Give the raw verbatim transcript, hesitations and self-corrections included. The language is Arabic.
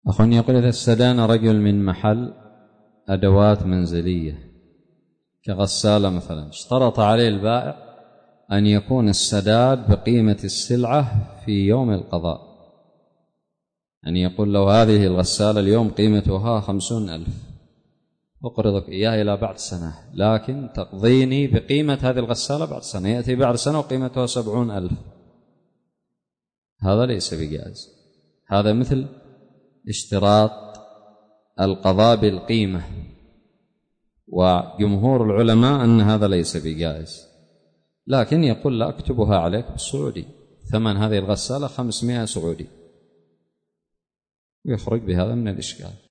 أخواني يقول: إذا استدان رجل من محل أدوات منزلية كغسالة مثلا، اشترط عليه البائع أن يكون السداد بقيمة السلعة في يوم القضاء، يعني يقول له: هذه الغسالة اليوم قيمتها خمسون ألف، أقرضك إياها إلى بعد سنة، لكن تقضيني بقيمة هذه الغسالة بعد سنة. يأتي بعد سنة وقيمتها سبعون ألف، هذا ليس بجائز. هذا مثل اشتراط القضاء بالقيمة، وجمهور العلماء أن هذا ليس بجائز، لكن يقول: لا أكتبها عليك بالسعودي، ثمن هذه الغسالة خمسمائة سعودي، ويخرج بهذا من الإشكال.